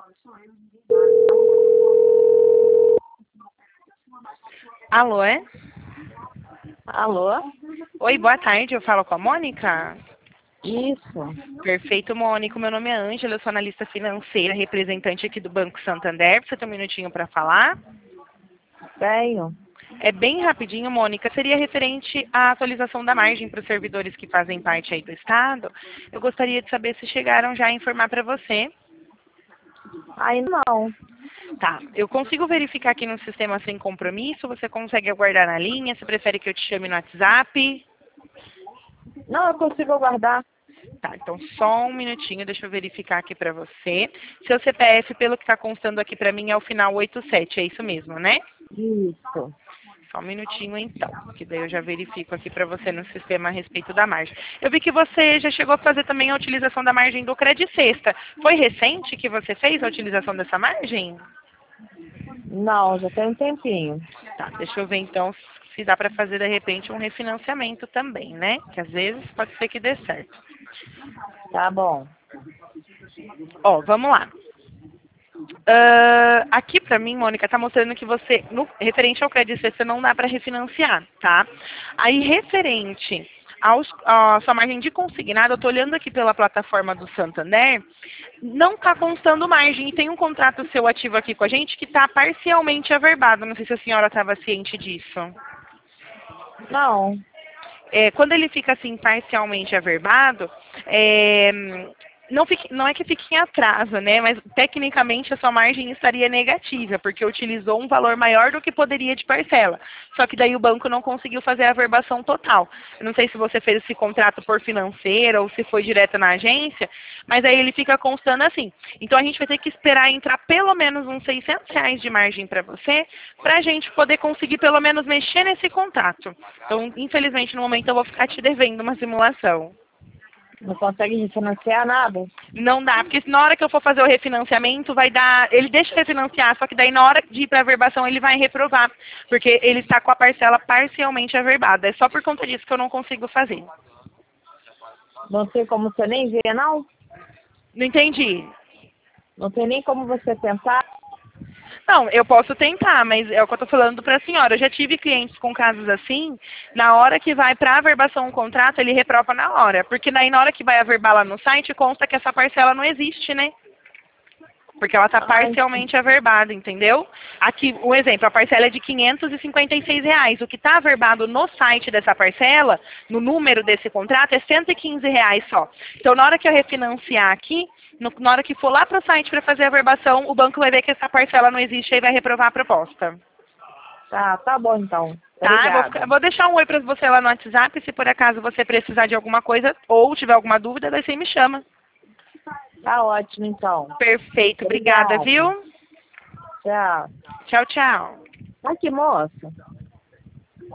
Alô, é? Alô? Oi, boa tarde, eu falo com a Mônica? Isso. Perfeito, Mônica. Meu nome é Ângela, eu sou analista financeira, representante aqui do Banco Santander. Você tem um minutinho para falar? Tenho. É bem rapidinho, Mônica. Seria referente à atualização da margem para os servidores que fazem parte aí do Estado. Eu gostaria de saber se chegaram já a informar para você. Ainda não. Tá, eu consigo verificar aqui no sistema sem compromisso? Você consegue aguardar na linha? Você prefere que eu te chame no WhatsApp? Não, eu consigo aguardar. Tá, então só um minutinho, deixa eu verificar aqui para você. Seu CPF, pelo que está constando aqui para mim, é o final 87, é isso mesmo, né? Isso. Só um minutinho então, que daí eu já verifico aqui para você no sistema a respeito da margem. Eu vi que você já chegou a fazer também a utilização da margem do Credit Sexta. Foi recente que você fez a utilização dessa margem? Não, já tem um tempinho. Tá, deixa eu ver então se dá para fazer de repente um refinanciamento também, né? Que às vezes pode ser que dê certo. Tá bom. Ó, vamos lá. Aqui pra mim, Mônica, tá mostrando que você, referente ao crédito, você não dá para refinanciar, tá? Aí, referente à sua margem de consignado, eu tô olhando aqui pela plataforma do Santander, não tá constando margem e tem um contrato seu ativo aqui com a gente que tá parcialmente averbado. Não sei se a senhora estava ciente disso. Não. Quando ele fica assim parcialmente averbado, é, não é que fique em atraso, né? Mas tecnicamente a sua margem estaria negativa, porque utilizou um valor maior do que poderia de parcela. Só que daí o banco não conseguiu fazer a averbação total. Eu não sei se você fez esse contrato por financeira ou se foi direto na agência, mas aí ele fica constando assim. Então a gente vai ter que esperar entrar pelo menos uns R$ 600 de margem para você, para a gente poder conseguir pelo menos mexer nesse contrato. Então, infelizmente, no momento eu vou ficar te devendo uma simulação. Não consegue refinanciar nada? Não dá, porque na hora que eu for fazer o refinanciamento, vai dar. Ele deixa refinanciar, só que daí na hora de ir para a averbação ele vai reprovar, porque ele está com a parcela parcialmente averbada. É só por conta disso que eu não consigo fazer. Não tem como você nem ver, não? Não entendi. Não tem nem como você tentar? Não, eu posso tentar, mas é o que eu estou falando para a senhora. Eu já tive clientes com casos assim, na hora que vai para a averbação o contrato, ele reprova na hora. Porque daí na hora que vai averbar lá no site, consta que essa parcela não existe, né? Porque ela está parcialmente averbada, entendeu? Aqui, um exemplo, a parcela é de R$ 556. O que está averbado no site dessa parcela, no número desse contrato, é R$ 115 só. Então, na hora que eu refinanciar aqui, na hora que for lá para o site para fazer a averbação, o banco vai ver que essa parcela não existe e vai reprovar a proposta. Tá bom então. Tá? Obrigada. Eu vou deixar um oi para você lá no WhatsApp, se por acaso você precisar de alguma coisa ou tiver alguma dúvida, daí você me chama. Tá ótimo então. Perfeito, obrigada, viu? Tchau. Tchau, tchau. Aqui, moça.